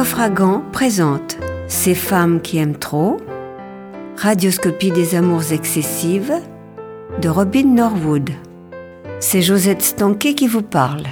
Naufragant présente Ces femmes qui aiment trop, Radioscopie des amours excessives de Robin Norwood. C'est Josette Stanquet qui vous parle.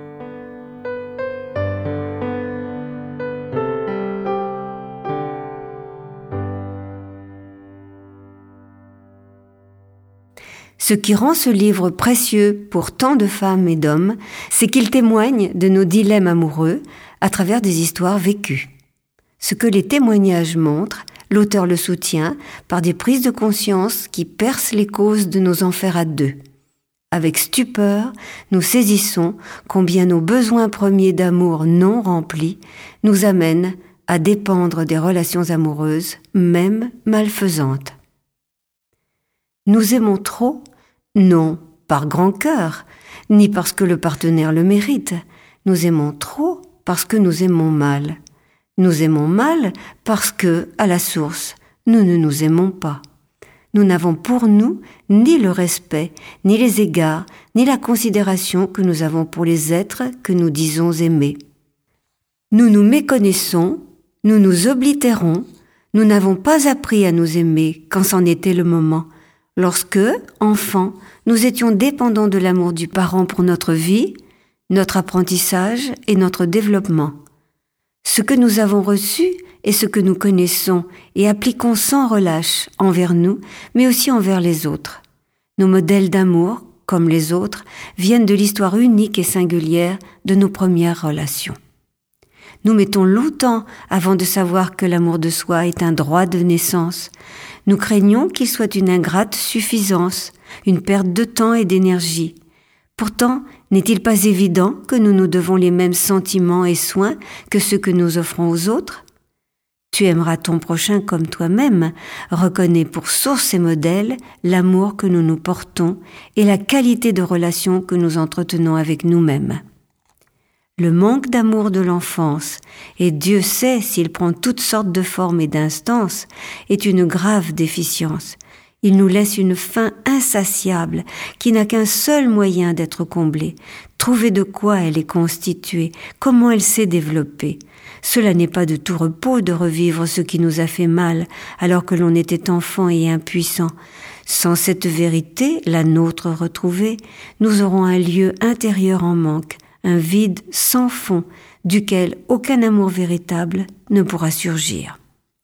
Ce qui rend ce livre précieux pour tant de femmes et d'hommes, c'est qu'il témoigne de nos dilemmes amoureux à travers des histoires vécues. Ce que les témoignages montrent, l'auteur le soutient par des prises de conscience qui percent les causes de nos enfers à deux. Avec stupeur, nous saisissons combien nos besoins premiers d'amour non remplis nous amènent à dépendre des relations amoureuses, même malfaisantes. Nous aimons trop, non par grand cœur, ni parce que le partenaire le mérite. Nous aimons trop parce que nous aimons mal. Nous aimons mal parce que, à la source, nous ne nous aimons pas. Nous n'avons pour nous ni le respect, ni les égards, ni la considération que nous avons pour les êtres que nous disons aimer. Nous nous méconnaissons, nous nous oblitérons, nous n'avons pas appris à nous aimer quand c'en était le moment. Lorsque, enfants, nous étions dépendants de l'amour du parent pour notre vie, notre apprentissage et notre développement. Ce que nous avons reçu est ce que nous connaissons et appliquons sans relâche envers nous, mais aussi envers les autres. Nos modèles d'amour, comme les autres, viennent de l'histoire unique et singulière de nos premières relations. Nous mettons longtemps avant de savoir que l'amour de soi est un droit de naissance. Nous craignons qu'il soit une ingrate suffisance, une perte de temps et d'énergie. Pourtant, n'est-il pas évident que nous nous devons les mêmes sentiments et soins que ceux que nous offrons aux autres ? Tu aimeras ton prochain comme toi-même, reconnais pour source et modèle l'amour que nous nous portons et la qualité de relation que nous entretenons avec nous-mêmes. Le manque d'amour de l'enfance, et Dieu sait s'il prend toutes sortes de formes et d'instances, est une grave déficience. Il nous laisse une faim insatiable qui n'a qu'un seul moyen d'être comblée. Trouver de quoi elle est constituée, comment elle s'est développée. Cela n'est pas de tout repos de revivre ce qui nous a fait mal alors que l'on était enfant et impuissant. Sans cette vérité, la nôtre retrouvée, nous aurons un lieu intérieur en manque, un vide sans fond duquel aucun amour véritable ne pourra surgir.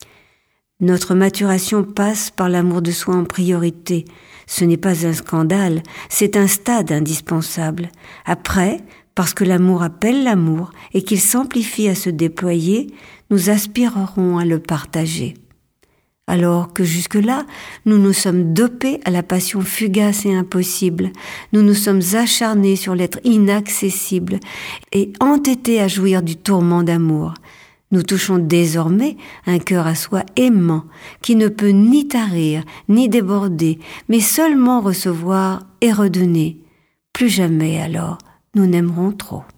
Notre maturation passe par l'amour de soi en priorité. Ce n'est pas un scandale, c'est un stade indispensable. Après, parce que l'amour appelle l'amour et qu'il s'amplifie à se déployer, nous aspirerons à le partager. Alors que jusque-là, nous nous sommes dopés à la passion fugace et impossible, nous nous sommes acharnés sur l'être inaccessible et entêtés à jouir du tourment d'amour. Nous touchons désormais un cœur à soi aimant, qui ne peut ni tarir, ni déborder, mais seulement recevoir et redonner. Plus jamais alors, nous n'aimerons trop.